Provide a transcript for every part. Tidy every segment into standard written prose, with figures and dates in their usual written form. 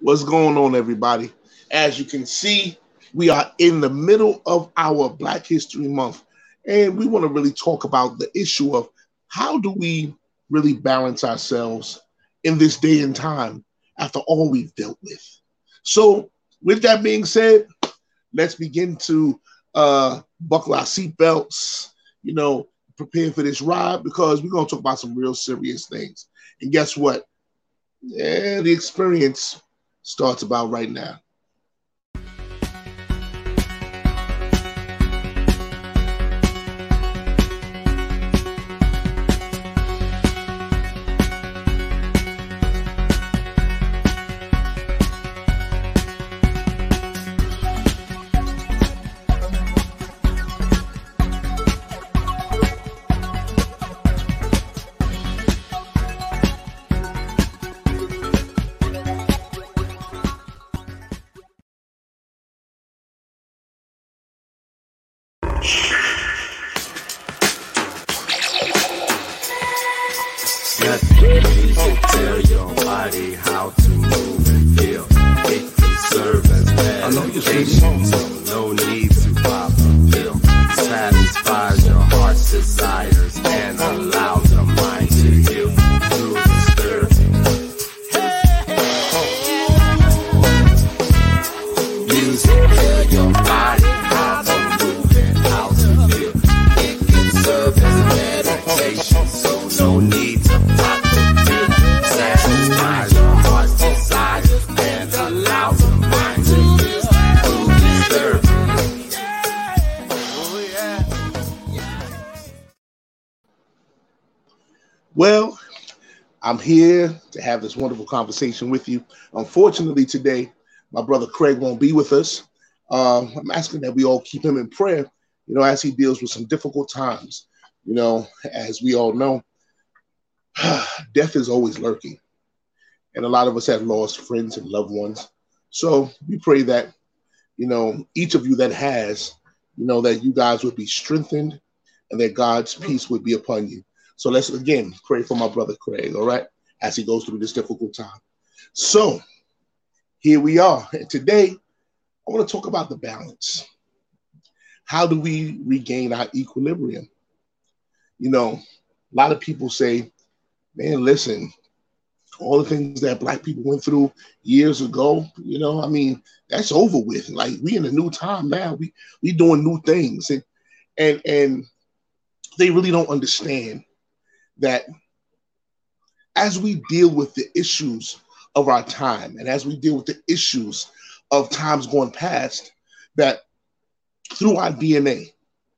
What's going on, everybody? As you can see, we are in the middle of our Black History Month, and we want to really talk about the issue of how do we really balance ourselves in this day and time after all we've dealt with. So, with that being said, let's begin to buckle our seatbelts, you know, prepare for this ride because we're going to talk about some real serious things. And guess what? Yeah, the experience starts about right now. Tell your body how to move and feel. It can serve as meditation, so no need to pop a pill. Satisfies your heart's desires and allows your mind to heal through the sturdy. Music tell your body how to move and how to feel. It can serve as meditation, so no need to pop a pill. Satisfies your heart's desires and allows your mind to heal through the sturdy. Well, I'm here to have this wonderful conversation with you. Unfortunately, today, my brother Craig won't be with us. I'm asking that we all keep him in prayer, as he deals with some difficult times. As we all know, death is always lurking. And a lot of us have lost friends and loved ones. So we pray that, each of you that has, that you guys would be strengthened and that God's peace would be upon you. So let's again pray for my brother Craig, all right, as he goes through this difficult time. So here we are. And today, I want to talk about the balance. How do we regain our equilibrium? A lot of people say, man, listen, all the things that Black people went through years ago, that's over with. Like, we in a new time now. We doing new things. And they really don't understand that as we deal with the issues of our time and as we deal with the issues of times going past, that through our DNA,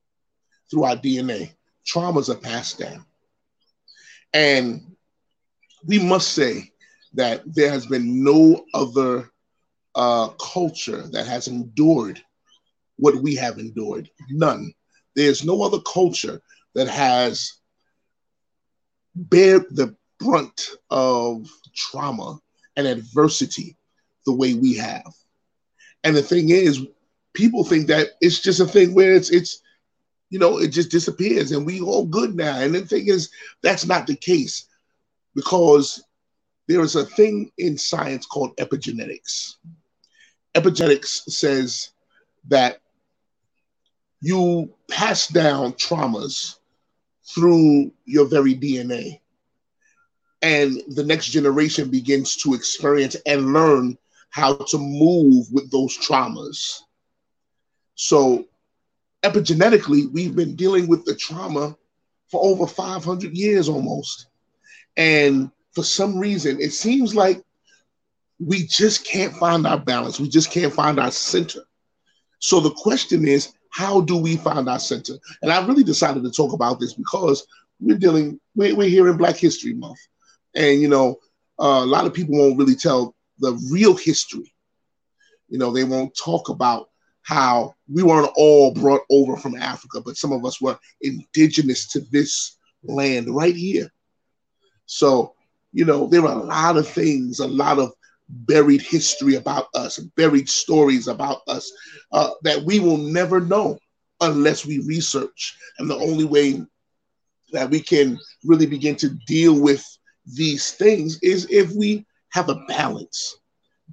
traumas are passed down. And we must say that there has been no other culture that has endured what we have endured. None. There's no other culture that has bear the brunt of trauma and adversity the way we have. And the thing is, people think that it's just a thing where it's it just disappears and we all good now. And the thing is, that's not the case, because there is a thing in science called epigenetics. Epigenetics says that you pass down traumas through your very DNA. And the next generation begins to experience and learn how to move with those traumas. So epigenetically, we've been dealing with the trauma for over 500 years almost. And for some reason, it seems like we just can't find our balance. We just can't find our center. So the question is, how do we find our center? And I really decided to talk about this because we're here in Black History Month. And, a lot of people won't really tell the real history. They won't talk about how we weren't all brought over from Africa, but some of us were indigenous to this land right here. So, there are a lot of things, a lot of buried history about us, buried stories about us that we will never know unless we research. And the only way that we can really begin to deal with these things is if we have a balance.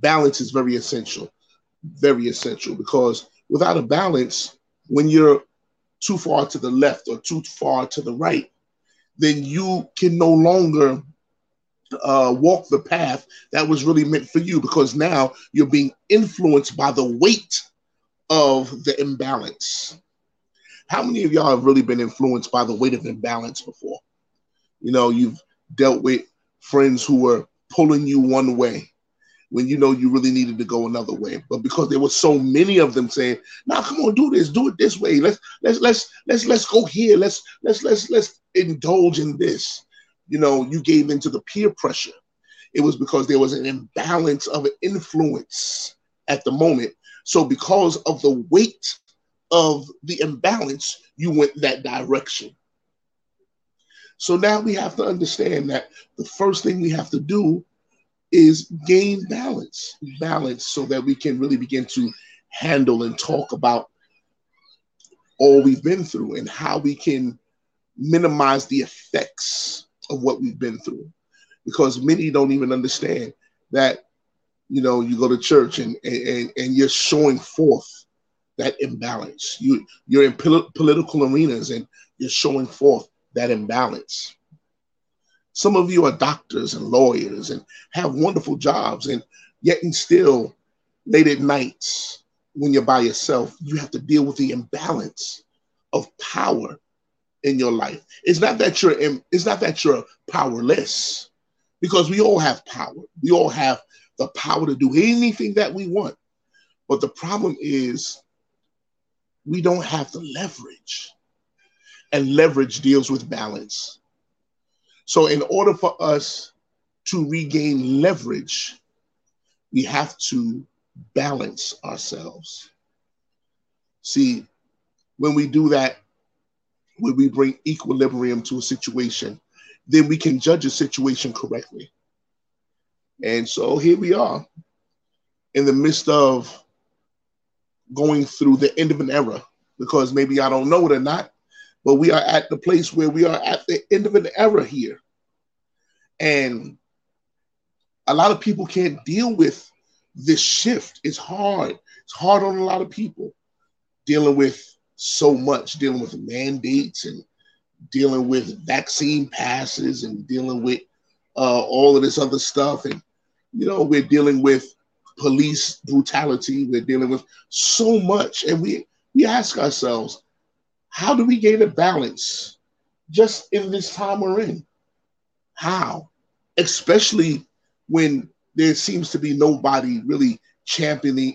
balance is very essential, because without a balance, when you're too far to the left or too far to the right, then you can no longer walk the path that was really meant for you, because now you're being influenced by the weight of the imbalance. How many of y'all have really been influenced by the weight of imbalance before? You know, you've dealt with friends who were pulling you one way when you know you really needed to go another way, but because there were so many of them saying, "Now, come on, do it this way. Let's go here. Let's indulge in this." You know, you gave into the peer pressure. It was because there was an imbalance of influence at the moment. So because of the weight of the imbalance, you went that direction. So now we have to understand that the first thing we have to do is gain balance so that we can really begin to handle and talk about all we've been through and how we can minimize the effects of what we've been through. Because many don't even understand that, you know, you go to church and you're showing forth that imbalance. You're in political arenas and you're showing forth that imbalance. Some of you are doctors and lawyers and have wonderful jobs, and yet and still late at nights when you're by yourself, you have to deal with the imbalance of power in your life. It's not that you're powerless, because we all have power. We all have the power to do anything that we want. But the problem is we don't have the leverage. And leverage deals with balance. So in order for us to regain leverage, we have to balance ourselves. See, when we do that, when we bring equilibrium to a situation, then we can judge a situation correctly. And so here we are in the midst of going through the end of an era, because maybe I don't know it or not, but we are at the place where we are at the end of an era here. And a lot of people can't deal with this shift. It's hard. It's hard on a lot of people, dealing with so much, dealing with mandates and dealing with vaccine passes and dealing with all of this other stuff. And, you know, we're dealing with police brutality. We're dealing with so much. And we ask ourselves, how do we gain a balance just in this time we're in? How? Especially when there seems to be nobody really championing,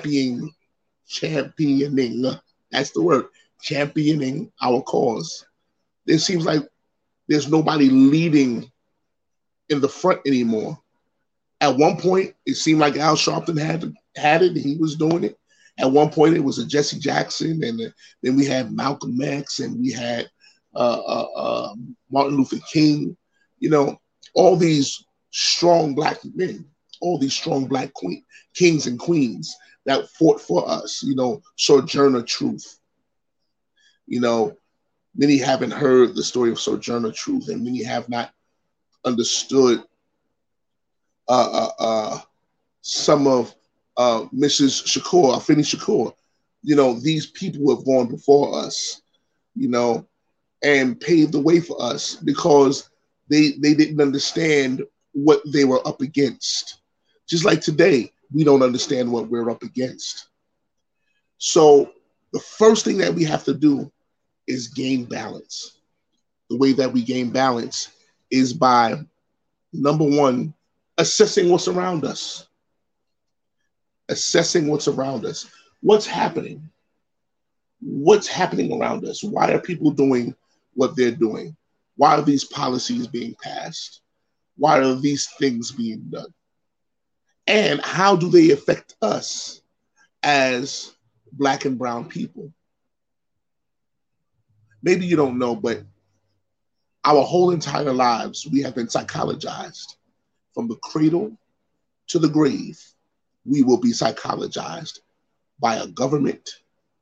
that's the word, championing our cause. It seems like there's nobody leading in the front anymore. At one point, it seemed like Al Sharpton had it, and he was doing it. At one point, it was a Jesse Jackson, and then we had Malcolm X, and we had Martin Luther King. You know, all these strong black men, all these strong black kings and queens that fought for us. You know, Sojourner Truth. You know, many haven't heard the story of Sojourner Truth, and many have not understood some of Mrs. Shakur, Afeni Shakur. You know, these people who have gone before us, you know, and paved the way for us, because they didn't understand what they were up against. Just like today, we don't understand what we're up against. So the first thing that we have to do is gain balance. The way that we gain balance is by, number one, assessing what's around us. Assessing what's around us. What's happening? What's happening around us? Why are people doing what they're doing? Why are these policies being passed? Why are these things being done? And how do they affect us as Black and brown people? Maybe you don't know, but our whole entire lives, we have been psychologized. From the cradle to the grave, we will be psychologized by a government,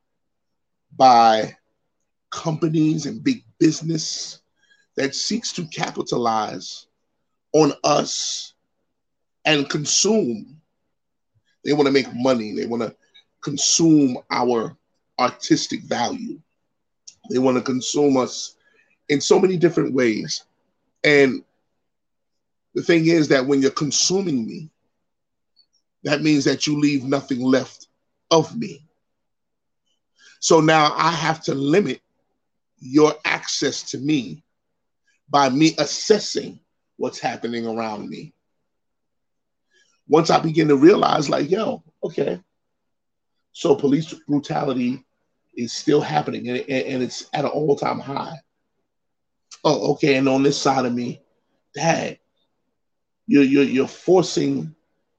by companies and big business that seeks to capitalize on us and consume They want to make money. They want to consume our artistic value. They want to consume us in so many different ways. And the thing is that when you're consuming me, that means that you leave nothing left of me. So now I have to limit your access to me by me assessing what's happening around me. Once I begin to realize, like, yo, okay, so police brutality is still happening, and it's at an all-time high. Oh, okay, and on this side of me, Dad, you're forcing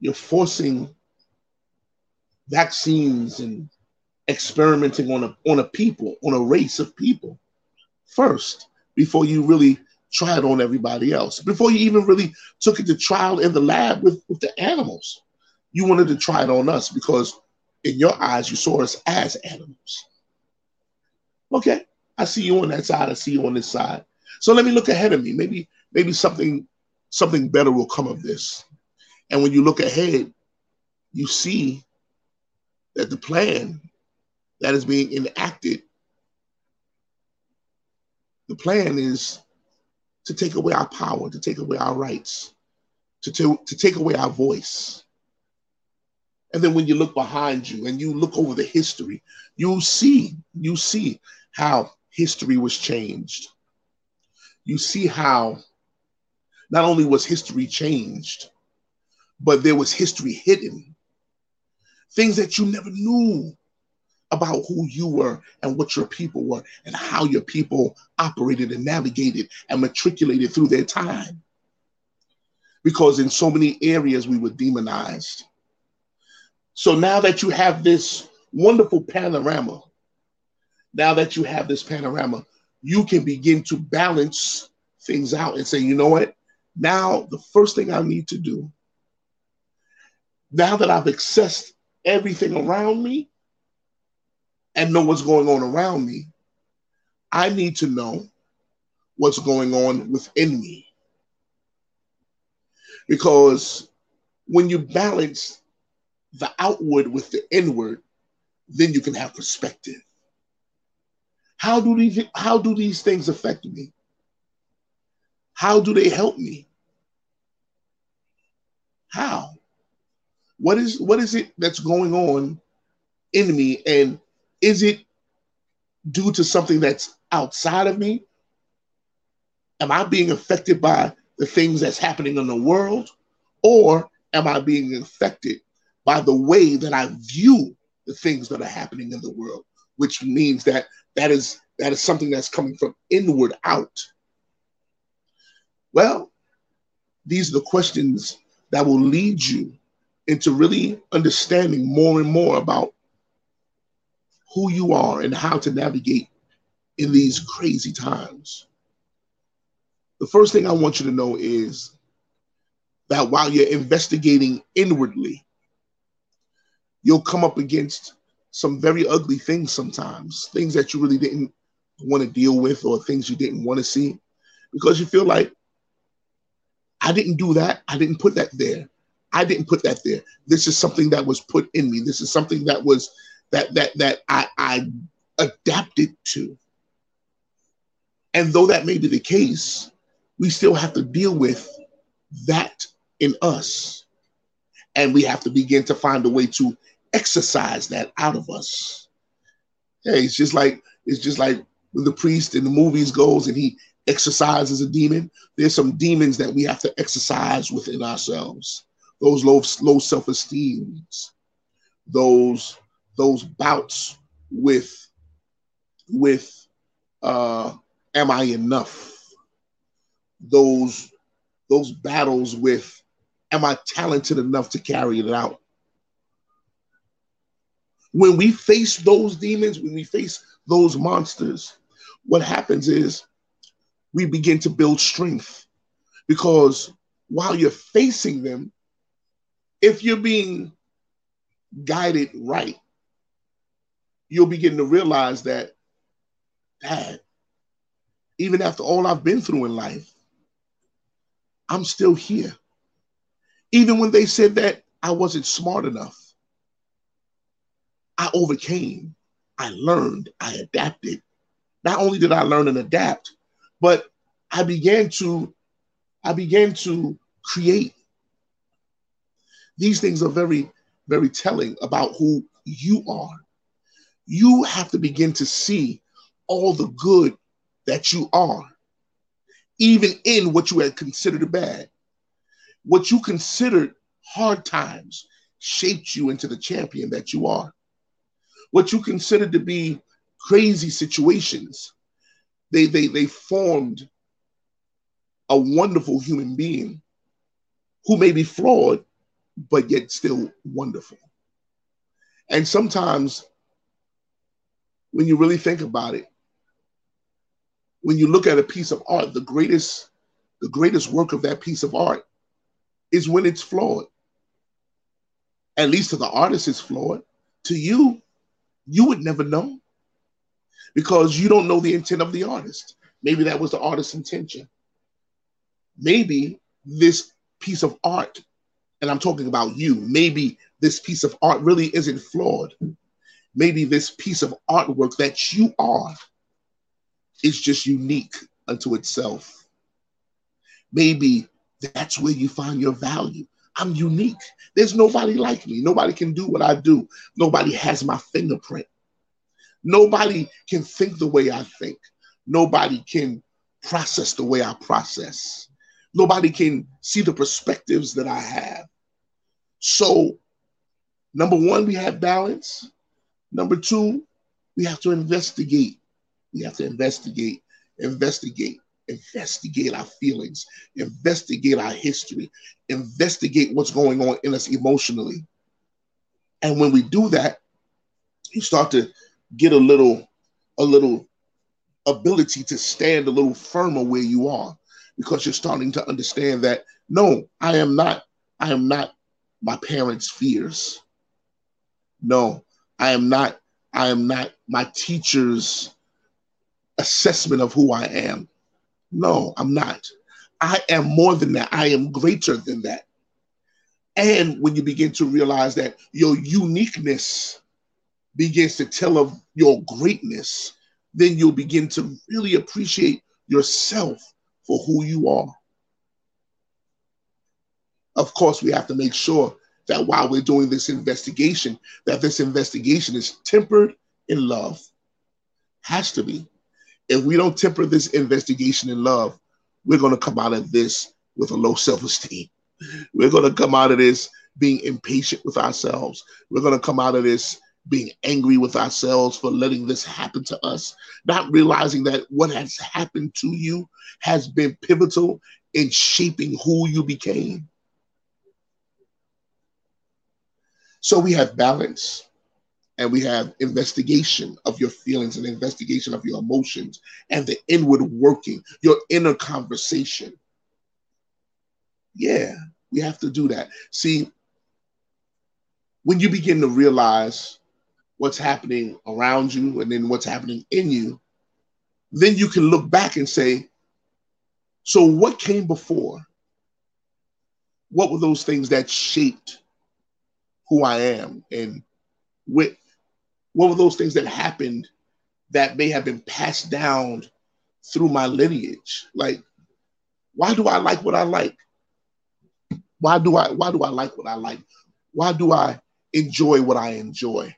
vaccines and experimenting on a people, on a race of people first, before you really try it on everybody else. Before you even really took it to trial in the lab with the animals. You wanted to try it on us because in your eyes you saw us as animals. Okay, I see you on that side, I see you on this side. So let me look ahead of me. Maybe something better will come of this. And when you look ahead, you see that the plan that is being enacted, the plan is to take away our power, to take away our rights, to take away our voice. And then when you look behind you and you look over the history, you see how history was changed. You see how not only was history changed, but there was history hidden. Things that you never knew about who you were and what your people were and how your people operated and navigated and matriculated through their time. Because in so many areas we were demonized. So now that you have this wonderful panorama, you can begin to balance things out and say, you know what? Now the first thing I need to do, now that I've accessed everything around me and know what's going on around me, I need to know what's going on within me. Because when you balance the outward with the inward, then you can have perspective. How do these things affect me? How do they help me? How? What is it that's going on in me? And is it due to something that's outside of me? Am I being affected by the things that's happening in the world? Or am I being affected by the way that I view the things that are happening in the world? Which means that is something that's coming from inward out. Well, these are the questions that will lead you into really understanding more and more about who you are and how to navigate in these crazy times. The first thing I want you to know is that while you're investigating inwardly, you'll come up against some very ugly things sometimes, things that you really didn't want to deal with or things you didn't want to see, because you feel like, I didn't do that. I didn't put that there. I didn't put that there. This is something that was put in me. This is something that was that I adapted to. And though that may be the case, we still have to deal with that in us. And we have to begin to find a way to exercise that out of us. Hey, it's just like when the priest in the movies goes and he exercises a demon. There's some demons that we have to exercise within ourselves. Those low self-esteems, those bouts with am I enough? Those battles with am I talented enough to carry it out? When we face those demons, when we face those monsters, what happens is we begin to build strength, because while you're facing them, if you're being guided right, you'll begin to realize that, Dad, even after all I've been through in life, I'm still here. Even when they said that I wasn't smart enough, overcame, I learned, I adapted. Not only did I learn and adapt, but I began to create. These things are very, very telling about who you are. You have to begin to see all the good that you are, even in what you had considered bad. What you considered hard times shaped you into the champion that you are. What you considered to be crazy situations, they formed a wonderful human being who may be flawed, but yet still wonderful. And sometimes when you really think about it, when you look at a piece of art, the greatest work of that piece of art is when it's flawed. At least to the artist, it's flawed. To you, you would never know because you don't know the intent of the artist. Maybe that was the artist's intention. Maybe this piece of art, and I'm talking about you, maybe this piece of art really isn't flawed. Maybe this piece of artwork that you are is just unique unto itself. Maybe that's where you find your value. I'm unique. There's nobody like me. Nobody can do what I do. Nobody has my fingerprint. Nobody can think the way I think. Nobody can process the way I process. Nobody can see the perspectives that I have. So, number one, we have balance. Number two, we have to investigate. We have to investigate our feelings, investigate our history, investigate what's going on in us emotionally. And when we do that, you start to get a little ability to stand a little firmer where you are, because you're starting to understand that no, I am not my parents' fears. No, I am not my teacher's assessment of who I am. No, I'm not. I am more than that. I am greater than that. And when you begin to realize that your uniqueness begins to tell of your greatness, then you'll begin to really appreciate yourself for who you are. Of course, we have to make sure that while we're doing this investigation, that this investigation is tempered in love. Has to be. If we don't temper this investigation in love, we're going to come out of this with a low self-esteem. We're going to come out of this being impatient with ourselves. We're going to come out of this being angry with ourselves for letting this happen to us, not realizing that what has happened to you has been pivotal in shaping who you became. So we have balance. And we have investigation of your feelings and investigation of your emotions and the inward working, your inner conversation. Yeah, we have to do that. See, when you begin to realize what's happening around you and then what's happening in you, then you can look back and say, so what came before? What were those things that shaped who I am? And what were those things that happened that may have been passed down through my lineage? Like, why do I like what I like? Why do I like what I like? Why do I enjoy what I enjoy?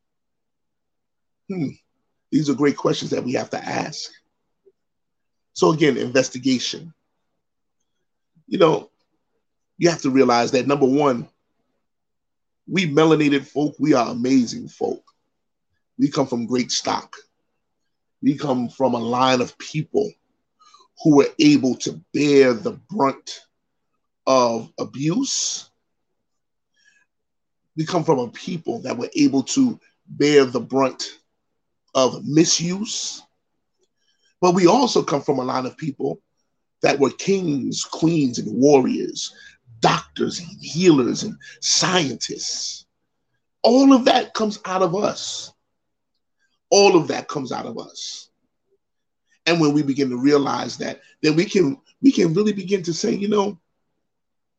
These are great questions that we have to ask. So again, investigation. You have to realize that number one, we melanated folk, we are amazing folk. We come from great stock. We come from a line of people who were able to bear the brunt of abuse. We come from a people that were able to bear the brunt of misuse. But we also come from a line of people that were kings, queens, and warriors, doctors and healers and scientists. All of that comes out of us. All of that comes out of us. And when we begin to realize that, then we can really begin to say,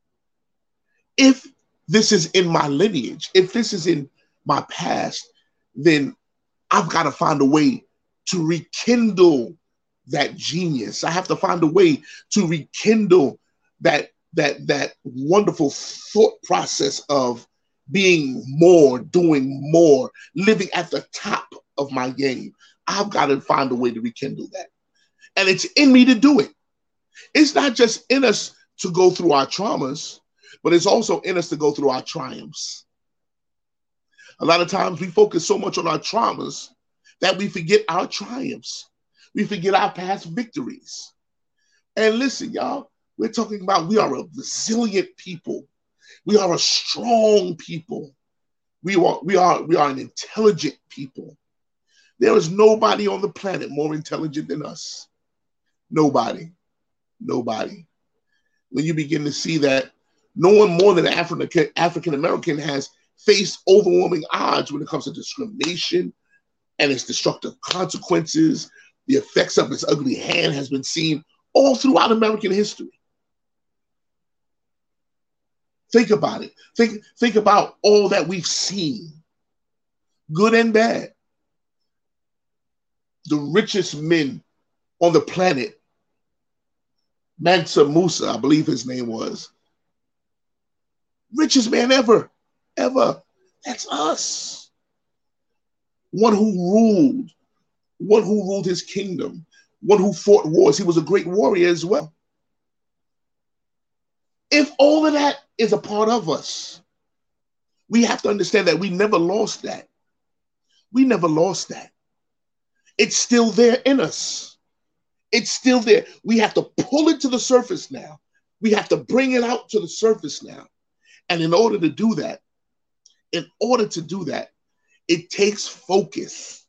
if this is in my lineage, if this is in my past, then I've got to find a way to rekindle that genius. I have to find a way to rekindle that wonderful thought process of being more, doing more, living at the top of my game. I've got to find a way to rekindle that. And it's in me to do it. It's not just in us to go through our traumas, but it's also in us to go through our triumphs. A lot of times we focus so much on our traumas that we forget our triumphs. We forget our past victories. And listen, y'all, we're talking about we are a resilient people. We are a strong people. We are an intelligent people. There is nobody on the planet more intelligent than us. Nobody. When you begin to see that no one more than African American has faced overwhelming odds when it comes to discrimination and its destructive consequences, the effects of its ugly hand has been seen all throughout American history. Think about it. Think about all that we've seen, good and bad. The richest men on the planet, Mansa Musa, I believe his name was, richest man ever. That's us. One who ruled his kingdom, one who fought wars. He was a great warrior as well. If all of that is a part of us, we have to understand that we never lost that. We never lost that. It's still there in us. It's still there. We have to pull it to the surface now. We have to bring it out to the surface now. And in order to do that, it takes focus.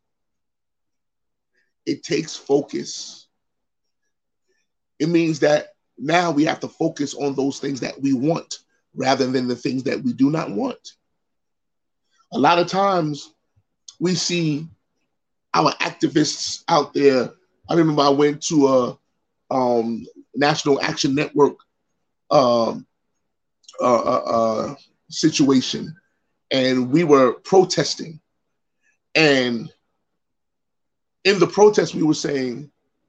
It takes focus. It means that now we have to focus on those things that we want rather than the things that we do not want. A lot of times we see our activists out there. I remember I went to a National Action Network situation, and we were protesting. And in the protest, we were saying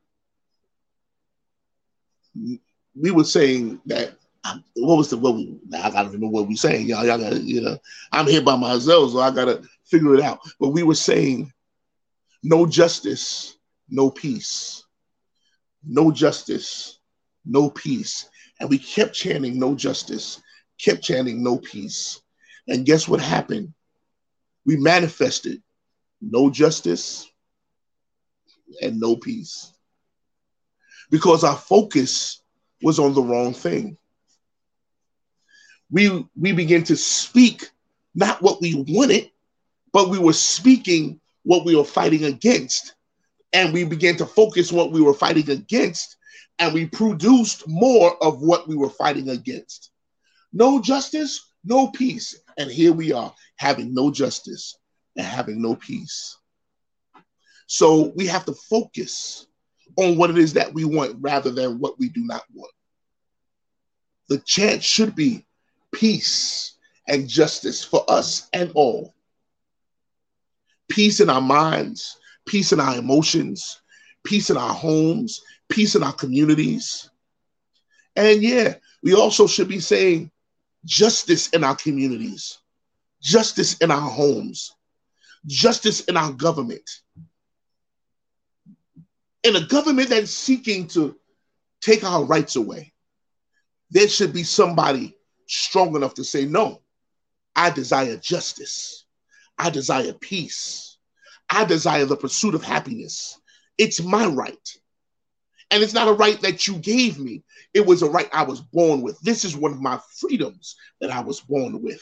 that I gotta remember what we saying. Y'all gotta, I'm here by myself, so I gotta figure it out. But we were saying, no justice, no peace. No justice, no peace. And we kept chanting no justice, kept chanting no peace. And guess what happened? We manifested no justice and no peace. Because our focus was on the wrong thing. We began to speak not what we wanted, but we were speaking what we were fighting against. And we began to focus what we were fighting against, and we produced more of what we were fighting against. No justice, no peace. And here we are, having no justice and having no peace. So we have to focus on what it is that we want rather than what we do not want. The chant should be peace and justice for us and all. Peace in our minds, peace in our emotions, peace in our homes, peace in our communities. And yeah, we also should be saying justice in our communities, justice in our homes, justice in our government. In a government that's seeking to take our rights away, there should be somebody strong enough to say, no, I desire justice. I desire peace. I desire the pursuit of happiness. It's my right. And it's not a right that you gave me. It was a right I was born with. This is one of my freedoms that I was born with.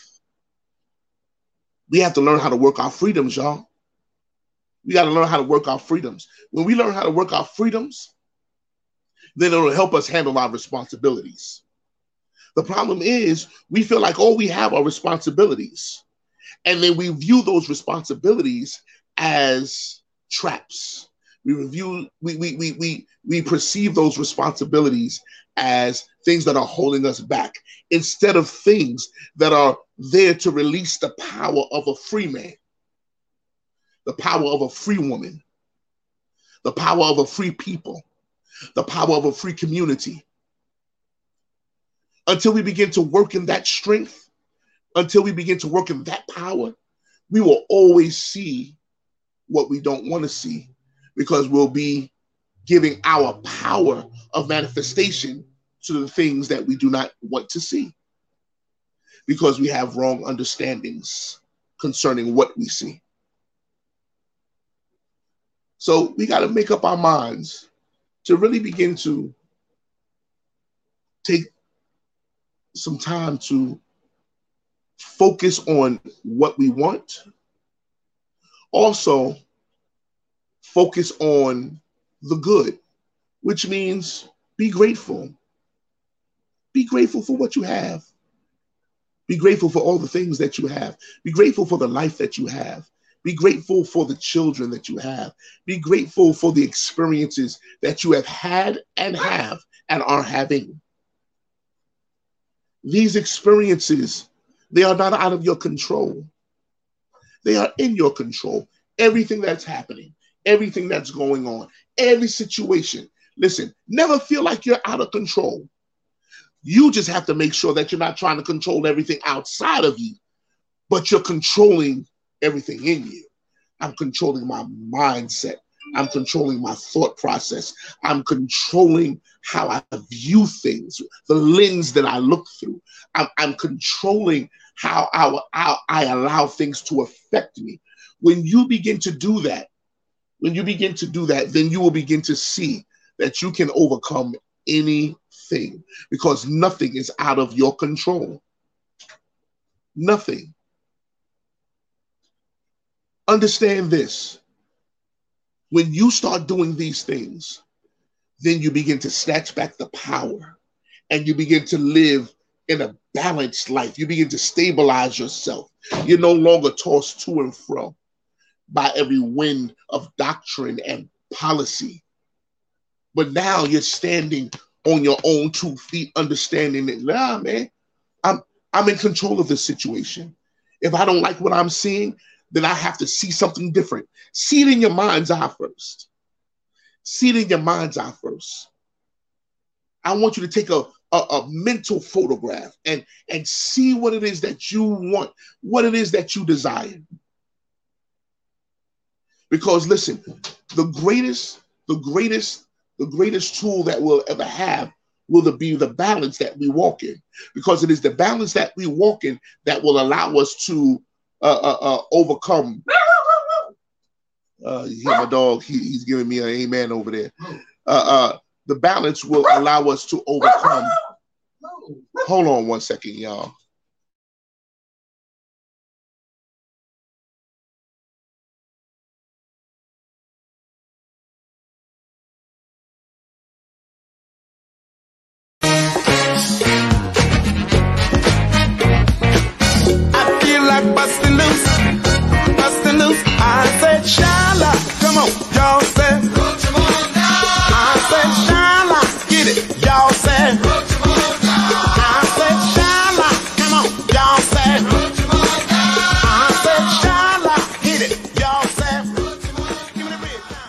We have to learn how to work our freedoms, y'all. We got to learn how to work our freedoms. When we learn how to work our freedoms, then it'll help us handle our responsibilities. The problem is we feel like all we have are responsibilities. And then we view those responsibilities as traps. We perceive those responsibilities as things that are holding us back instead of things that are there to release the power of a free man. the power of a free woman, the power of a free people, the power of a free community. Until we begin to work in that strength, until we begin to work in that power, we will always see what we don't want to see, because we'll be giving our power of manifestation to the things that we do not want to see, because we have wrong understandings concerning what we see. So we got to make up our minds to really begin to take some time to focus on what we want. Also, focus on the good, which means be grateful. Be grateful for what you have. Be grateful for all the things that you have. Be grateful for the life that you have. Be grateful for the children that you have. Be grateful for the experiences that you have had and are having. These experiences, they are not out of your control. They are in your control. Everything that's happening, everything that's going on, every situation. Listen, never feel like you're out of control. You just have to make sure that you're not trying to control everything outside of you, but you're controlling everything in you. I'm controlling my mindset. I'm controlling my thought process. I'm controlling how I view things, the lens that I look through. I'm controlling how I allow things to affect me. When you begin to do that, then you will begin to see that you can overcome anything, because nothing is out of your control. Nothing. Understand this. When you start doing these things, then you begin to snatch back the power and you begin to live in a balanced life. You begin to stabilize yourself. You're no longer tossed to and fro by every wind of doctrine and policy. But now you're standing on your own 2 feet, understanding that, nah, man, I'm in control of this situation. If I don't like what I'm seeing, then I have to see something different. See it in your mind's eye first. See it in your mind's eye first. I want you to take a mental photograph and see what it is that you want, what it is that you desire. Because listen, the greatest tool that we'll ever have will be the balance that we walk in, because it is the balance that we walk in that will allow us to overcome. You hear my dog? He's giving me an amen over there. The balance will allow us to overcome. Hold on 1 second, y'all. Bustin' loose. I said, Shala, come on, y'all said. I said, Shala, get it, y'all said. I said, Shala, come on, y'all said. I said, Shala, get it, y'all said. Give me the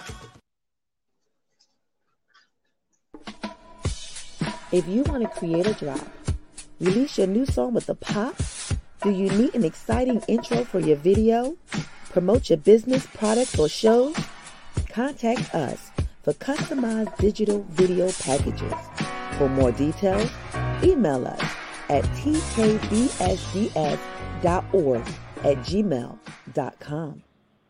big time. If you want to create a drop, release your new song with a pop. Do you need an exciting intro for your video? Promote your business, products, or shows? Contact us for customized digital video packages. For more details, email us at tkbsds.org@gmail.com.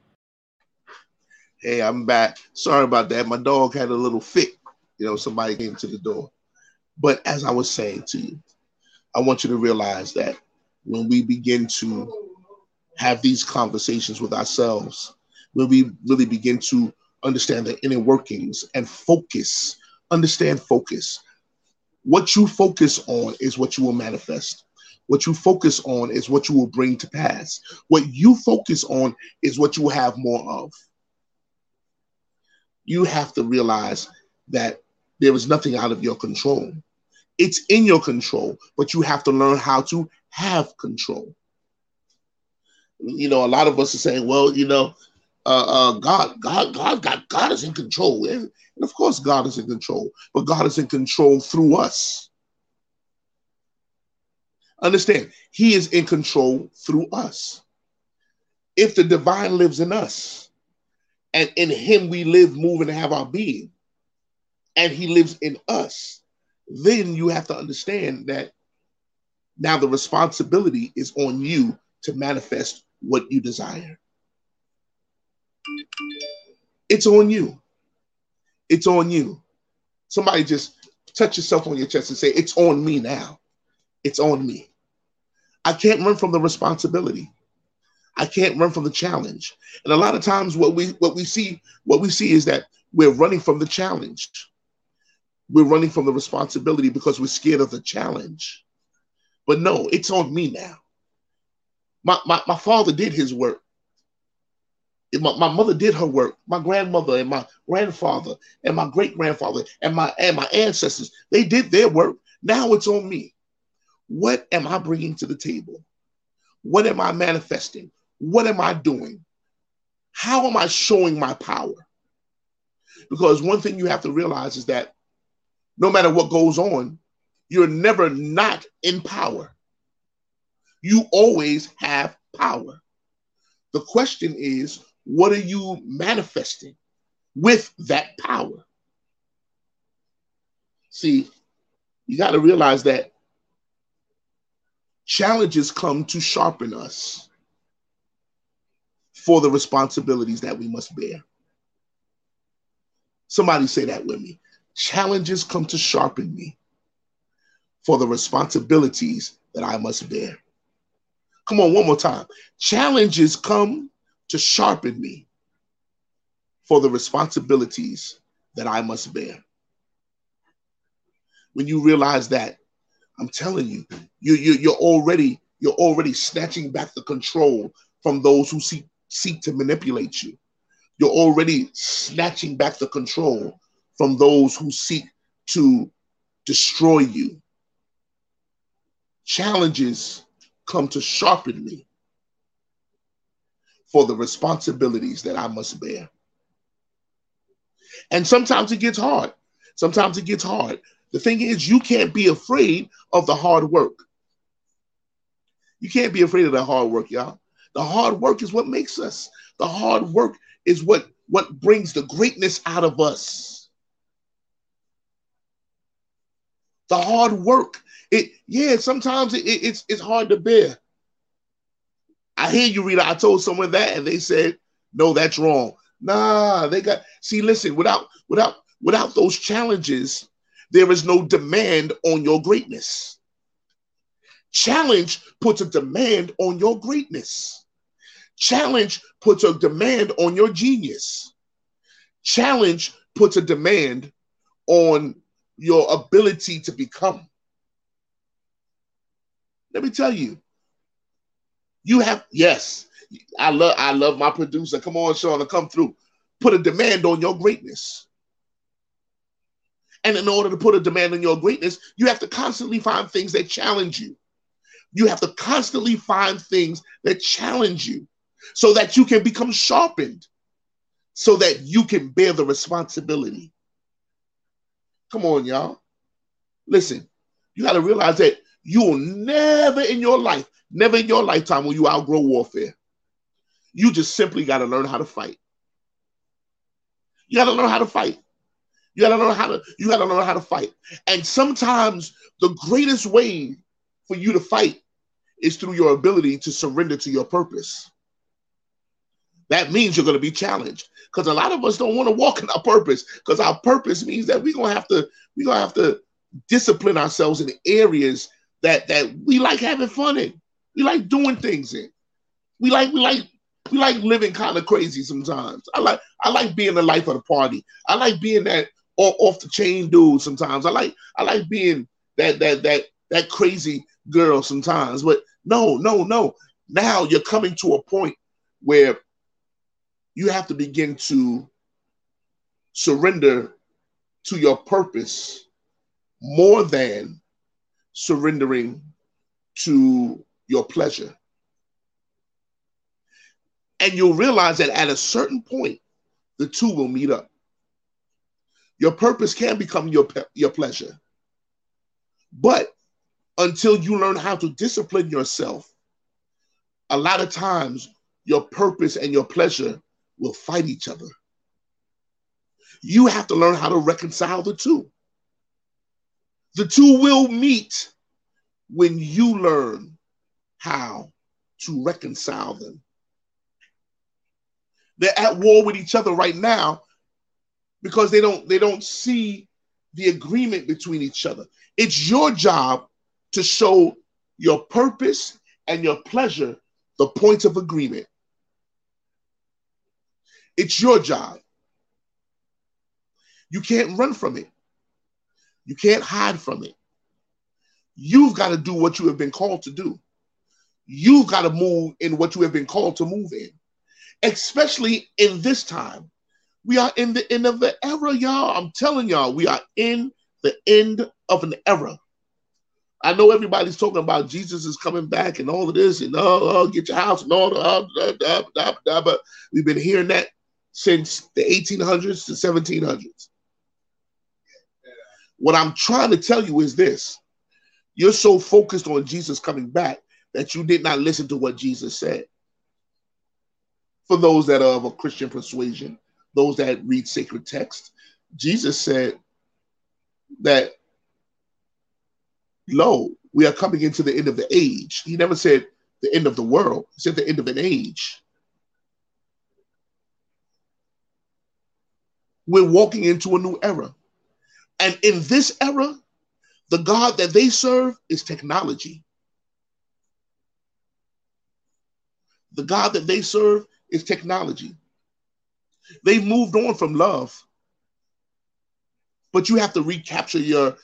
Hey, I'm back. Sorry about that. My dog had a little fit. Somebody came to the door. But as I was saying to you, I want you to realize that when we begin to have these conversations with ourselves, when we really begin to understand the inner workings and focus, understand focus. What you focus on is what you will manifest. What you focus on is what you will bring to pass. What you focus on is what you will have more of. You have to realize that there is nothing out of your control. It's in your control, but you have to learn how to have control. A lot of us are saying, well, God is in control, and of course God is in control, but God is in control through us. Understand, He is in control through us. If the divine lives in us, and in Him we live, move, and have our being, and He lives in us, then you have to understand that now the responsibility is on you to manifest what you desire. It's on you. It's on you. Somebody just touch yourself on your chest and say, it's on me now. It's on me. I can't run from the responsibility. I can't run from the challenge. And a lot of times what we see is that we're running from the challenge. We're running from the responsibility because we're scared of the challenge. But no, it's on me now. My father did his work. My mother did her work. My grandmother and my grandfather and my great-grandfather and my ancestors, they did their work. Now it's on me. What am I bringing to the table? What am I manifesting? What am I doing? How am I showing my power? Because one thing you have to realize is that no matter what goes on, you're never not in power. You always have power. The question is, what are you manifesting with that power? See, you got to realize that challenges come to sharpen us for the responsibilities that we must bear. Somebody say that with me. Challenges come to sharpen me for the responsibilities that I must bear. Come on, one more time. Challenges come to sharpen me for the responsibilities that I must bear. When you realize that, I'm telling you, you're already snatching back the control from those who seek to manipulate you. You're already snatching back the control from those who seek to destroy you. Challenges come to sharpen me for the responsibilities that I must bear. And sometimes it gets hard. Sometimes it gets hard. The thing is, you can't be afraid of the hard work. You can't be afraid of the hard work, y'all. The hard work is what makes us. The hard work is what brings the greatness out of us. The hard work. Sometimes it's hard to bear. I hear you, Rita. I told someone that, and they said, no, that's wrong. Nah, listen, without those challenges, there is no demand on your greatness. Challenge puts a demand on your greatness. Challenge puts a demand on your genius. Challenge puts a demand on your ability to become. Let me tell you, yes, I love my producer. Come on, Sean, come through. Put a demand on your greatness. And in order to put a demand on your greatness, you have to constantly find things that challenge you. You have to constantly find things that challenge you so that you can become sharpened, so that you can bear the responsibility. Come on, y'all. Listen, you got to realize that you will never in your lifetime will you outgrow warfare. You just simply got to learn how to fight. You got to learn how to fight. You got to learn how to fight. And sometimes the greatest way for you to fight is through your ability to surrender to your purpose. That means you're going to be challenged, because a lot of us don't want to walk in our purpose, because our purpose means that we're going to have to discipline ourselves in areas that we like having fun in. We like doing things in. We like living kind of crazy sometimes. I like being the life of the party. I like being that off the chain dude sometimes. I like being that crazy girl sometimes. But no. Now you're coming to a point where you have to begin to surrender to your purpose more than surrendering to your pleasure. And you'll realize that at a certain point, the two will meet up. Your purpose can become your pleasure. But until you learn how to discipline yourself, a lot of times your purpose and your pleasure will fight each other. You have to learn how to reconcile the two. The two will meet when you learn how to reconcile them. They're at war with each other right now because they don't see the agreement between each other. It's your job to show your purpose and your pleasure the points of agreement. It's your job. You can't run from it. You can't hide from it. You've got to do what you have been called to do. You've got to move in what you have been called to move in. Especially in this time. We are in the end of the era, y'all. I'm telling y'all, we are in the end of an era. I know everybody's talking about Jesus is coming back and all of this and get your house and all the but we've been hearing that since the 1800s to 1700s. What I'm trying to tell you is this. You're so focused on Jesus coming back that you did not listen to what Jesus said. For those that are of a Christian persuasion, those that read sacred text, Jesus said that, lo, we are coming into the end of the age. He never said the end of the world. He said the end of an age. We're walking into a new era. And in this era, the God that they serve is technology. The God that they serve is technology. They've moved on from love. But you have to recapture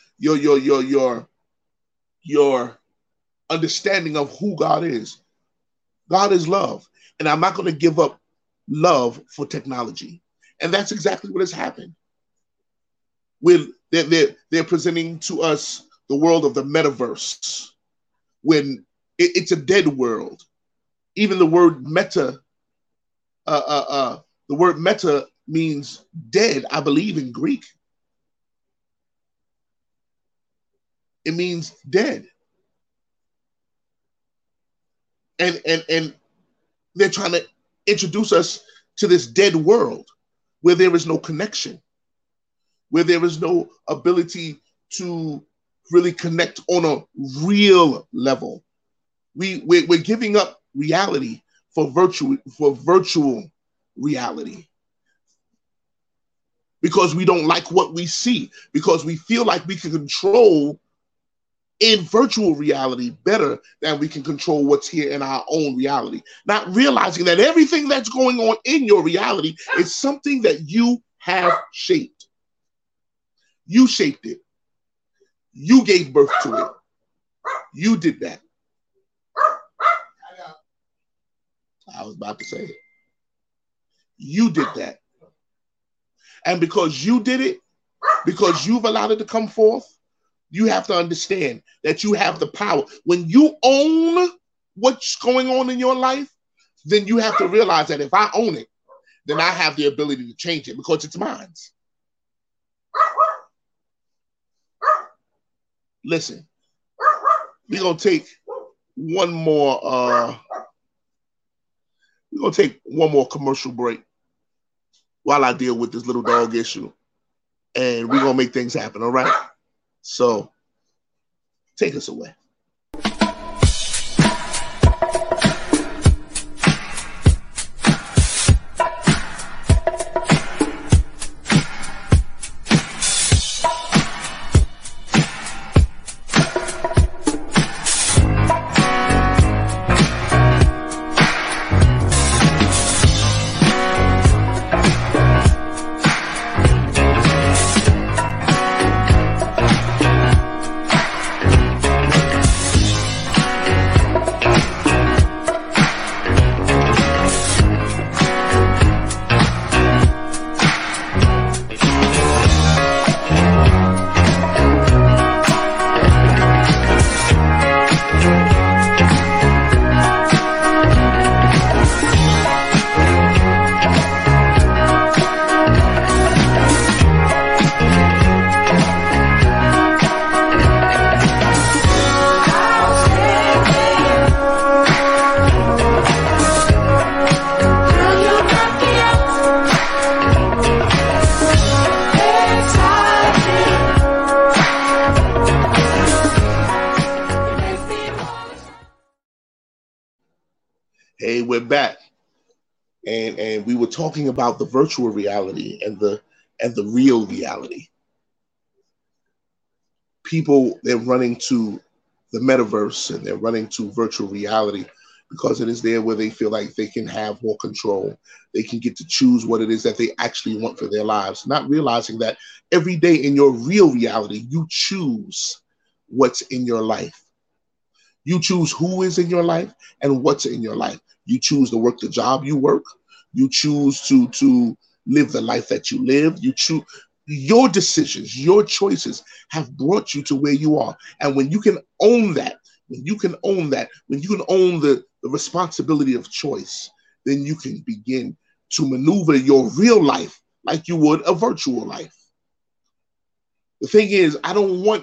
your understanding of who God is. God is love. And I'm not going to give up love for technology. And that's exactly what has happened. They're presenting to us the world of the metaverse, when it's a dead world. Even the word meta, the word meta means dead, I believe, in Greek. It means dead. And they're trying to introduce us to this dead world where there is no connection, where there is no ability to really connect on a real level. We're giving up reality for virtual reality. Because we don't like what we see, because we feel like we can control in virtual reality better than we can control what's here in our own reality. Not realizing that everything that's going on in your reality is something that you have shaped. You shaped it. You gave birth to it. You did that. I was about to say it. You did that. And because you did it, because you've allowed it to come forth, you have to understand that you have the power. When you own what's going on in your life, then you have to realize that if I own it, then I have the ability to change it because it's mine. Listen, we're going to take one more commercial break while I deal with this little dog issue. And we're going to make things happen, all right? So, take us away. we're back, and we were talking about the virtual reality and the real reality. People, they're running to the metaverse and they're running to virtual reality because it is there where they feel like they can have more control. They can get to choose what it is that they actually want for their lives, not realizing that every day in your real reality, you choose what's in your life. You choose who is in your life and what's in your life. You choose to work the job you work. You choose to live the life that you live. You choose. Your decisions, your choices have brought you to where you are. And when you can own that, when you can own the responsibility of choice, then you can begin to maneuver your real life like you would a virtual life. The thing is, I don't want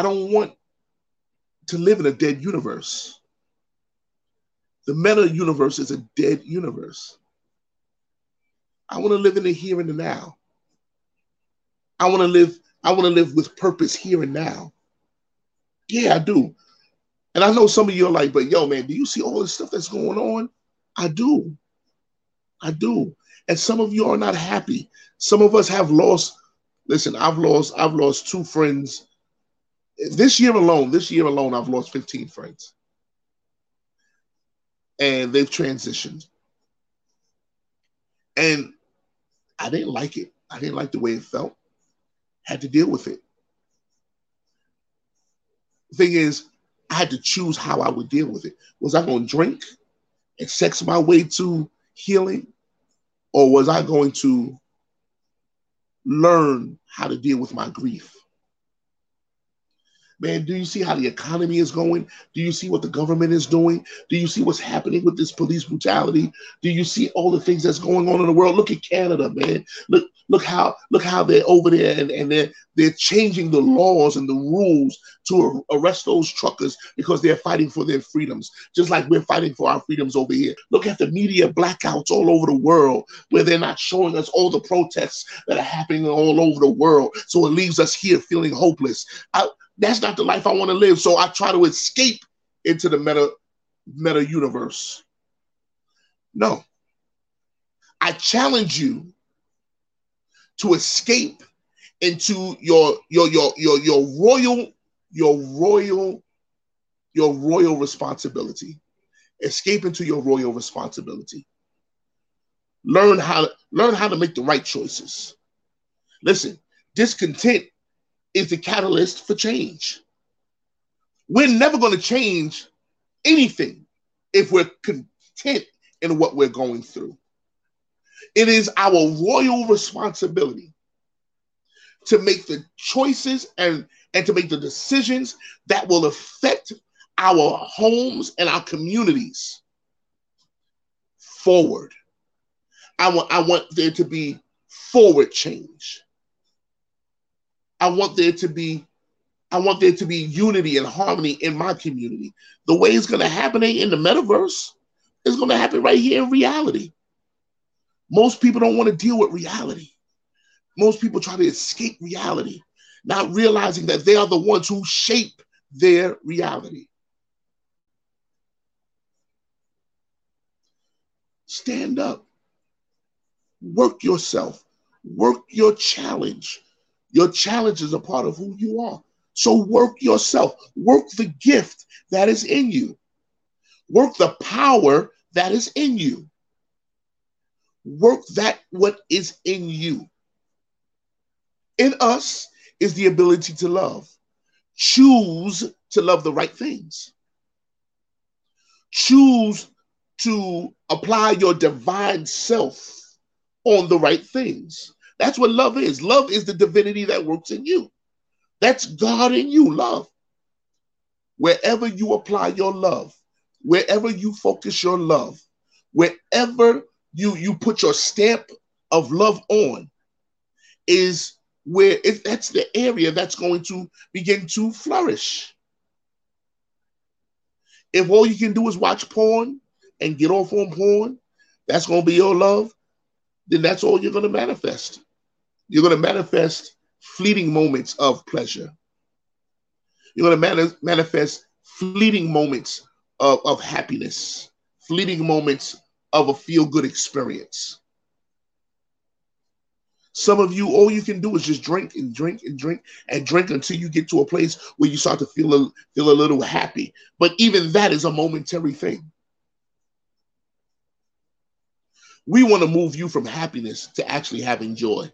to live in a dead universe. The meta universe is a dead universe. I want to live in the here and the now. I want to live with purpose here and now. Yeah, I do. And I know some of you are like, but yo, man, do you see all this stuff that's going on? I do. And some of you are not happy. Some of us have lost. Listen, I've lost 2 friends. This year alone, I've lost 15 friends. And they've transitioned. And I didn't like it. I didn't like the way it felt. Had to deal with it. The thing is, I had to choose how I would deal with it. Was I going to drink and sex my way to healing? Or was I going to learn how to deal with my grief? Man, do you see how the economy is going? Do you see what the government is doing? Do you see what's happening with this police brutality? Do you see all the things that's going on in the world? Look at Canada, man. Look how they're over there and they're changing the laws and the rules to arrest those truckers because they're fighting for their freedoms, just like we're fighting for our freedoms over here. Look at the media blackouts all over the world where they're not showing us all the protests that are happening all over the world. So it leaves us here feeling hopeless. That's not the life I want to live. So I try to escape into the meta universe. No. I challenge you to escape into your royal responsibility. Escape into your royal responsibility. Learn how to make the right choices. Listen, discontent is the catalyst for change. We're never going to change anything if we're content in what we're going through. It is our royal responsibility to make the choices and to make the decisions that will affect our homes and our communities forward. I want there to be forward change. I want there to be unity and harmony in my community. The way it's going to happen in the metaverse is going to happen right here in reality. Most people don't want to deal with reality. Most people try to escape reality, not realizing that they are the ones who shape their reality. Stand up. Work yourself. Work your challenge. Your challenge is a part of who you are. So work yourself. Work the gift that is in you. Work the power that is in you. Work what is in you. In us is the ability to love. Choose to love the right things. Choose to apply your divine self on the right things. That's what love is. Love is the divinity that works in you. That's God in you, love. Wherever you apply your love, wherever you focus your love, wherever you put your stamp of love on, is where that's the area that's going to begin to flourish. If all you can do is watch porn and get off on porn, that's going to be your love, then that's all you're going to manifest. You're going to manifest fleeting moments of pleasure. You're going to manifest fleeting moments of happiness, fleeting moments of a feel-good experience. Some of you, all you can do is just drink and drink and drink and drink until you get to a place where you start to feel a little happy. But even that is a momentary thing. We want to move you from happiness to actually having joy.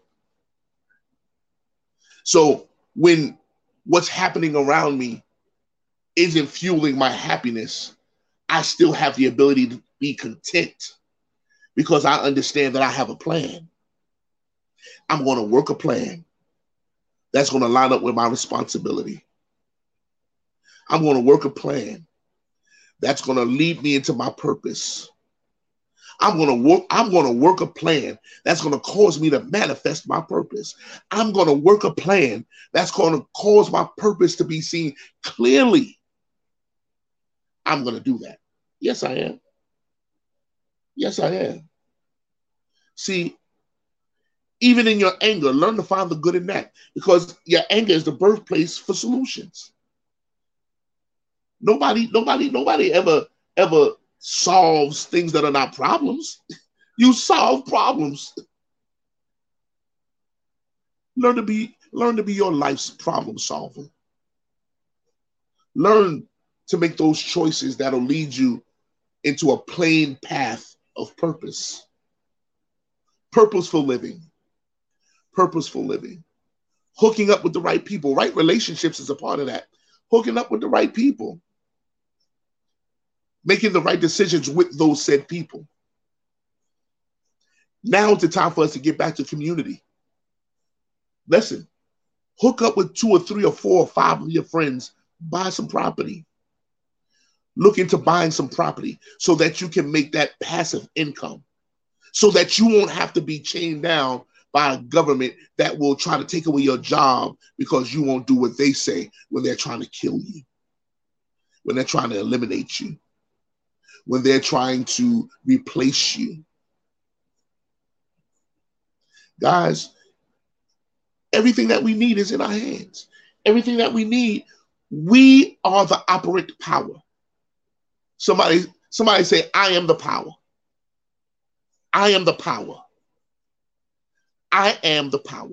So when what's happening around me isn't fueling my happiness, I still have the ability to be content because I understand that I have a plan. I'm going to work a plan that's going to line up with my responsibility. I'm going to work a plan that's going to lead me into my purpose. I'm going to work a plan that's going to cause me to manifest my purpose. I'm going to work a plan that's going to cause my purpose to be seen clearly. I'm going to do that. Yes, I am. Yes, I am. See, even in your anger, learn to find the good in that, because your anger is the birthplace for solutions. Nobody ever solves things that are not problems. You solve problems. Learn to be your life's problem solver. Learn to make those choices that'll lead you into a plain path of purpose. Purposeful living. Purposeful living. Hooking up with the right people. Right relationships is a part of that. Hooking up with the right people. Making the right decisions with those said people. Now it's the time for us to get back to community. Listen, hook up with 2 or 3 or 4 or 5 of your friends. Buy some property. Look into buying some property so that you can make that passive income. So that you won't have to be chained down by a government that will try to take away your job because you won't do what they say when they're trying to kill you, when they're trying to eliminate you, when they're trying to replace you. Guys, everything that we need is in our hands. Everything that we need, we are the operant power. Somebody say, I am the power. I am the power. I am the power.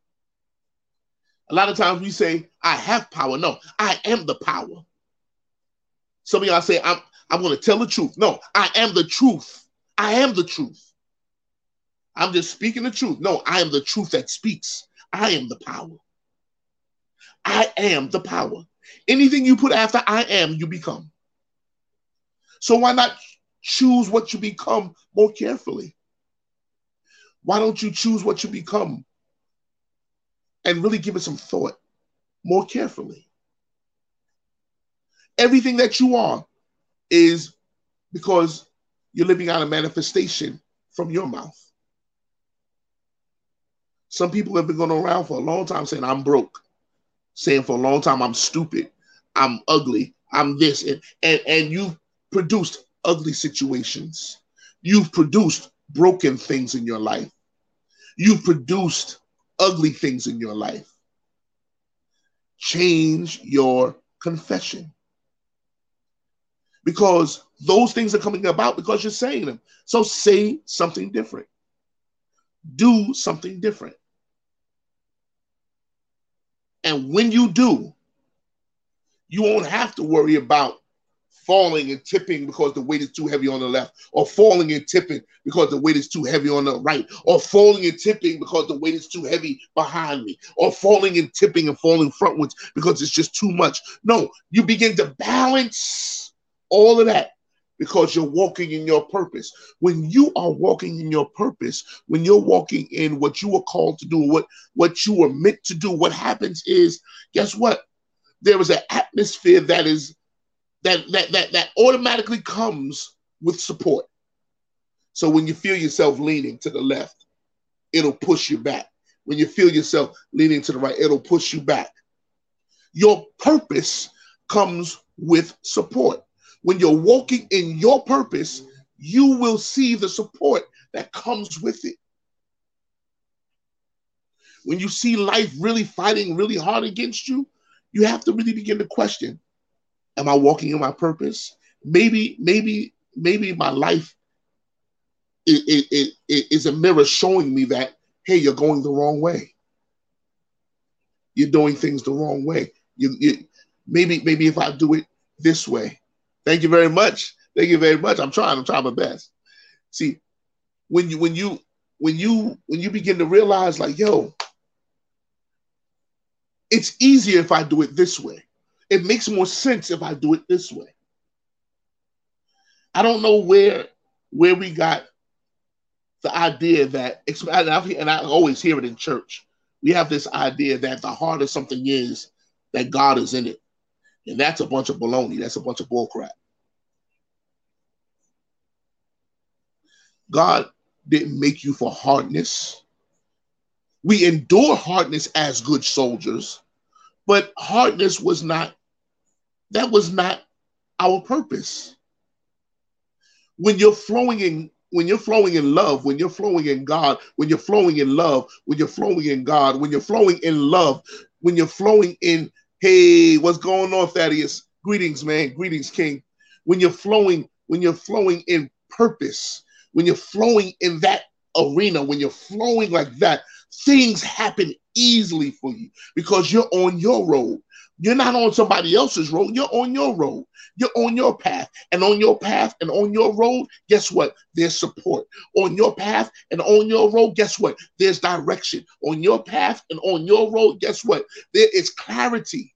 A lot of times we say, I have power. No, I am the power. Some of y'all say, I'm going to tell the truth. No, I am the truth. I am the truth. I'm just speaking the truth. No, I am the truth that speaks. I am the power. I am the power. Anything you put after I am, you become. So why not choose what you become more carefully? Why don't you choose what you become and really give it some thought more carefully? Everything that you are is because you're living out a manifestation from your mouth. Some people have been going around for a long time saying, I'm broke. Saying for a long time, I'm stupid. I'm ugly. I'm this. And you've produced ugly situations. You've produced broken things in your life. You've produced ugly things in your life. Change your confession. Because those things are coming about because you're saying them. So say something different. Do something different. And when you do, you won't have to worry about falling and tipping because the weight is too heavy on the left, or falling and tipping because the weight is too heavy on the right, or falling and tipping because the weight is too heavy behind me, or falling and tipping and falling frontwards because it's just too much. No, you begin to balance all of that because you're walking in your purpose. When you are walking in your purpose, when you're walking in what you were called to do, what you were meant to do, what happens is, guess what? There is an atmosphere that automatically comes with support. So when you feel yourself leaning to the left, it'll push you back. When you feel yourself leaning to the right, it'll push you back. Your purpose comes with support. When you're walking in your purpose, you will see the support that comes with it. When you see life really fighting really hard against you, you have to really begin to question, am I walking in my purpose? Maybe my life it is a mirror showing me that, hey, you're going the wrong way. You're doing things the wrong way. Maybe if I do it this way. Thank you very much. Thank you very much. I'm trying my best. See, when you begin to realize, like, yo, it's easier if I do it this way. It makes more sense if I do it this way. I don't know where we got the idea that, and I always hear it in church, we have this idea that the harder something is, that God is in it. And that's a bunch of baloney. That's a bunch of bullcrap. God didn't make you for hardness. We endure hardness as good soldiers, but hardness was not our purpose. When you're flowing in love, when you're flowing in God, when you're flowing in love, when you're flowing in God, when you're flowing in love, when you're flowing in, hey, what's going on, Thaddeus? Greetings, man. Greetings, King. When you're flowing in purpose, when you're flowing in that arena, when you're flowing like that, things happen easily for you because you're on your road. You're not on somebody else's road. You're on your road. You're on your path. And on your path and on your road, guess what? There's support. On your path and on your road, guess what? There's direction. On your path and on your road, guess what? There is clarity.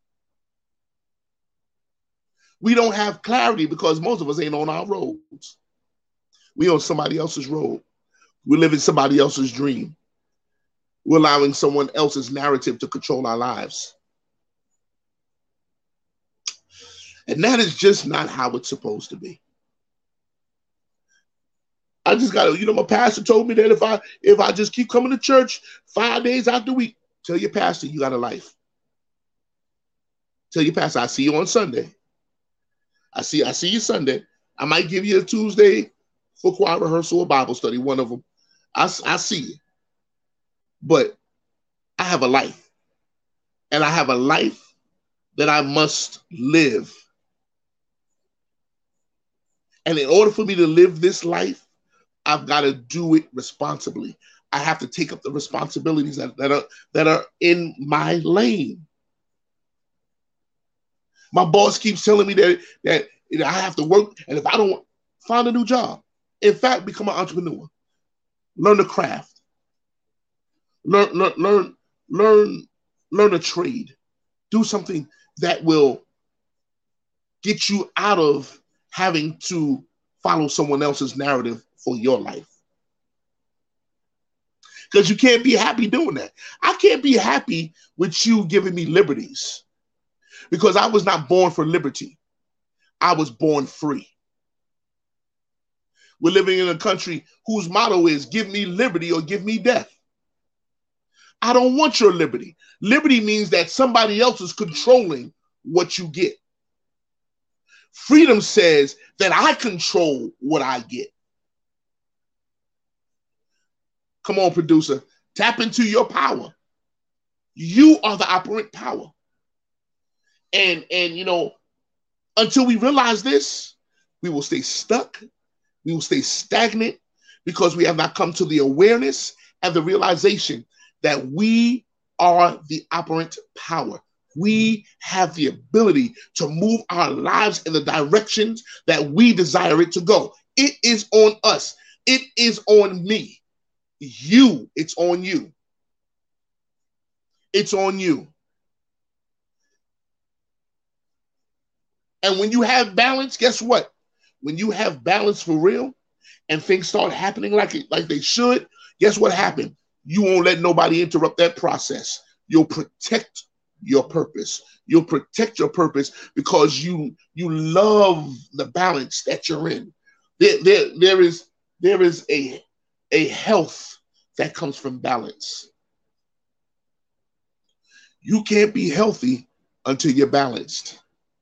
We don't have clarity because most of us ain't on our roads. We on somebody else's road. We're living somebody else's dream. We're allowing someone else's narrative to control our lives. And that is just not how it's supposed to be. I just got to, my pastor told me that if I just keep coming to church 5 days out the week, tell your pastor you got a life. Tell your pastor, I see you on Sunday. I see you Sunday. I might give you a Tuesday for choir rehearsal or Bible study, one of them. I see you. But I have a life. And I have a life that I must live. And in order for me to live this life, I've got to do it responsibly. I have to take up the responsibilities that are in my lane. My boss keeps telling me that I have to work, and if I don't, find a new job. In fact, become an entrepreneur. Learn a craft. Learn a trade. Do something that will get you out of having to follow someone else's narrative for your life. Because you can't be happy doing that. I can't be happy with you giving me liberties. Because I was not born for liberty. I was born free. We're living in a country whose motto is give me liberty or give me death. I don't want your liberty. Liberty means that somebody else is controlling what you get. Freedom says that I control what I get. Come on, producer. Tap into your power. You are the operant power. And until we realize this, we will stay stuck. We will stay stagnant because we have not come to the awareness and the realization that we are the operant power. We have the ability to move our lives in the directions that we desire it to go. It is on us. It is on me. It's on you. It's on you. And when you have balance, guess what? When you have balance for real and things start happening like they should, guess what happened? You won't let nobody interrupt that process. You'll protect your purpose. You'll protect your purpose because you love the balance that you're in. There is a health that comes from balance. You can't be healthy until you're balanced.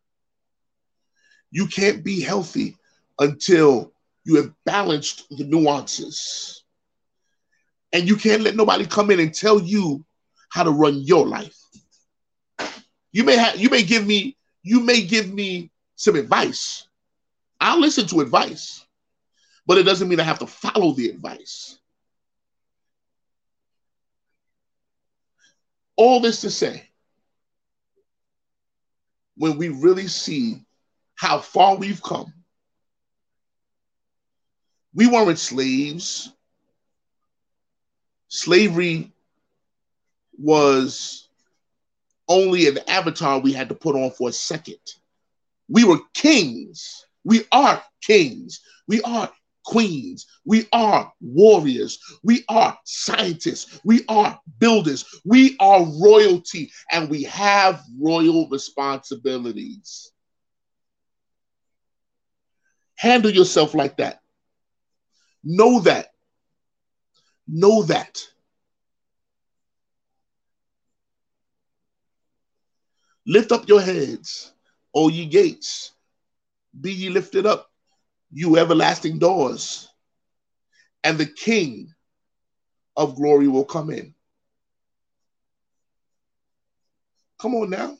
You can't be healthy until you have balanced the nuances. And you can't let nobody come in and tell you how to run your life. You may give me some advice. I'll listen to advice. but it doesn't mean I have to follow the advice. All this to say, when we really see how far we've come, we weren't slaves. Slavery was only an avatar we had to put on for a second. We were kings. We are kings. We are queens. We are warriors. We are scientists. We are builders. We are royalty, and we have royal responsibilities. Handle yourself like that. Know that. Know that. Lift up your heads, O ye gates. Be ye lifted up, you everlasting doors, and the King of glory will come in. Come on now.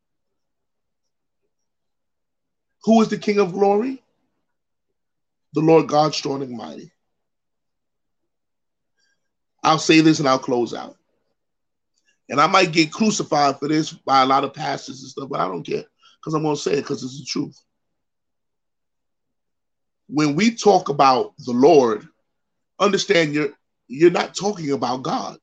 Who is the King of glory? The Lord God strong and mighty. I'll say this and I'll close out. And I might get crucified for this by a lot of pastors and stuff, but I don't care, because I'm going to say it because it's the truth. When we talk about the Lord, understand you're not talking about God.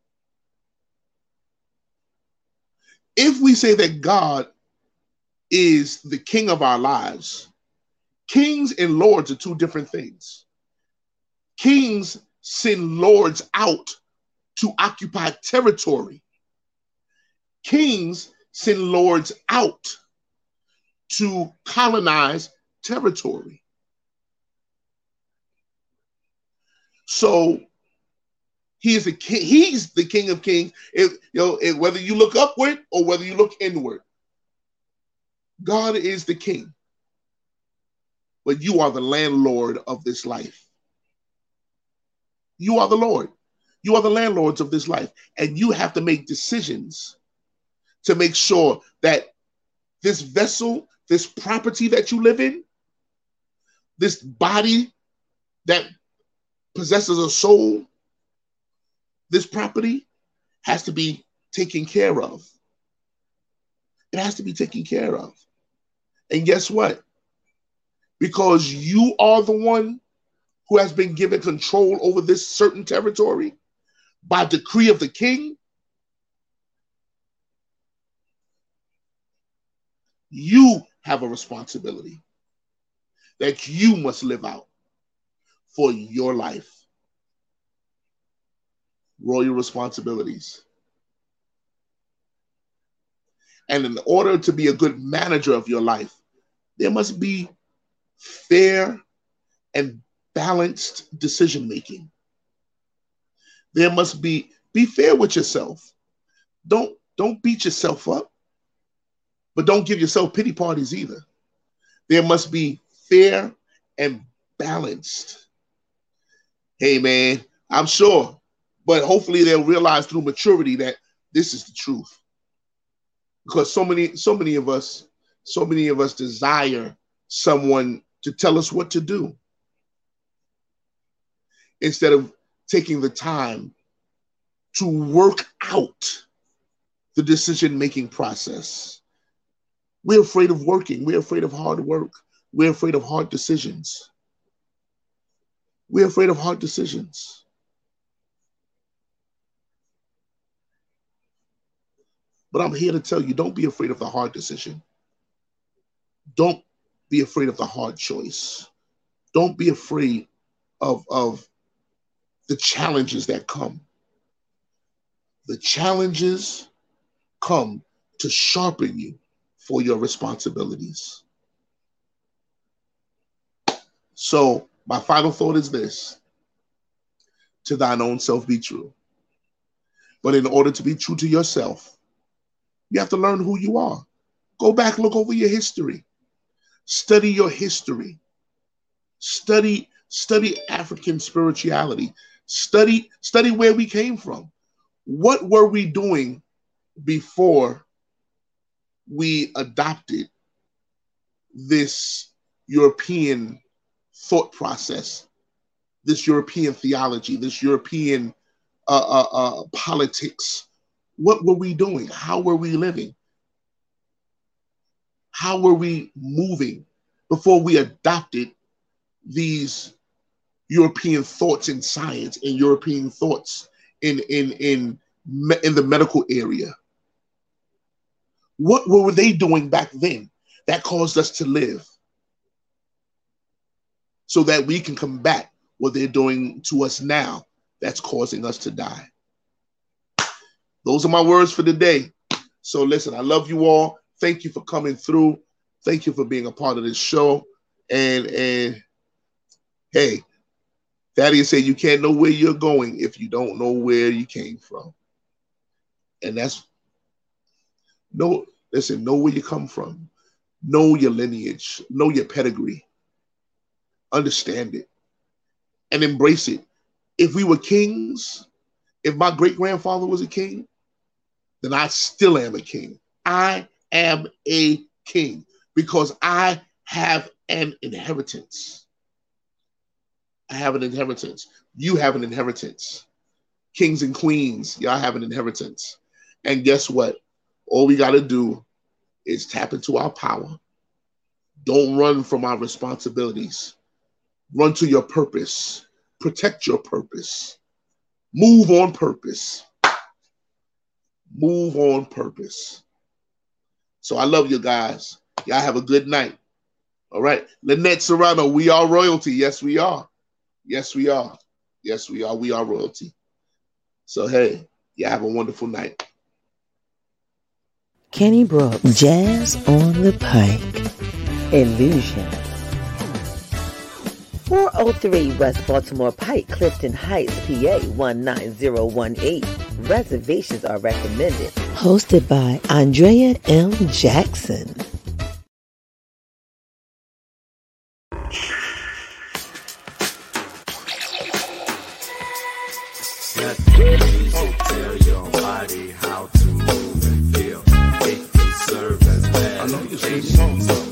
If we say that God is the king of our lives, kings and lords are two different things. Kings send lords out to occupy territory. Kings send lords out to colonize territory. So he's the King of kings. Whether you look upward or whether you look inward, God is the king. But you are the landlord of this life. You are the Lord. You are the landlords of this life. And you have to make decisions to make sure that this vessel, this property that you live in, this body that possesses a soul, this property has to be taken care of. It has to be taken care of. And guess what? Because you are the one who has been given control over this certain territory by decree of the king, you have a responsibility that you must live out for your life. Royal responsibilities. And in order to be a good manager of your life, there must be fair and balanced decision making. There must be fair with yourself. Don't beat yourself up, but don't give yourself pity parties either. There must be fair and balanced. Hey man, I'm sure, but hopefully they'll realize through maturity that this is the truth. Because so many of us desire someone to tell us what to do instead of taking the time to work out the decision-making process. We're afraid of working. We're afraid of hard work. We're afraid of hard decisions. We're afraid of hard decisions. But I'm here to tell you, don't be afraid of the hard decision. Don't be afraid of the hard choice. Don't be afraid of the challenges that come. The challenges come to sharpen you for your responsibilities. So my final thought is this: to thine own self be true. But in order to be true to yourself, you have to learn who you are. Go back, look over your history. Study your history. Study African spirituality. Study where we came from. What were we doing before we adopted this European thought process, this European theology, this European politics. What were we doing? How were we living? How were we moving before we adopted these European thoughts in science and European thoughts in the medical area? What were they doing back then that caused us to live so that we can combat what they're doing to us now that's causing us to die? Those are my words for the day. So listen, I love you all. Thank you for coming through. Thank you for being a part of this show. And hey, Thaddeus said you can't know where you're going if you don't know where you came from. And that's know where you come from. Know your lineage. Know your pedigree. Understand it. And embrace it. If we were kings, if my great-grandfather was a king, then I still am a king. I am a king because I have an inheritance. I have an inheritance. You have an inheritance. Kings and queens, y'all have an inheritance. And guess what? All we got to do is tap into our power. Don't run from our responsibilities. Run to your purpose. Protect your purpose. Move on purpose. Move on purpose. So I love you guys. Y'all have a good night. All right. Lynette Serrano, we are royalty. Yes, we are. Yes, we are. Yes, we are. We are royalty. So, hey, y'all have a wonderful night. Kenny Brooks, Jazz on the Pike, Illusion. 403 West Baltimore Pike, Clifton Heights, PA 19018. Reservations are recommended. Hosted by Andrea M. Jackson. Let the music tell your body how to move and feel. It can serve as meditation.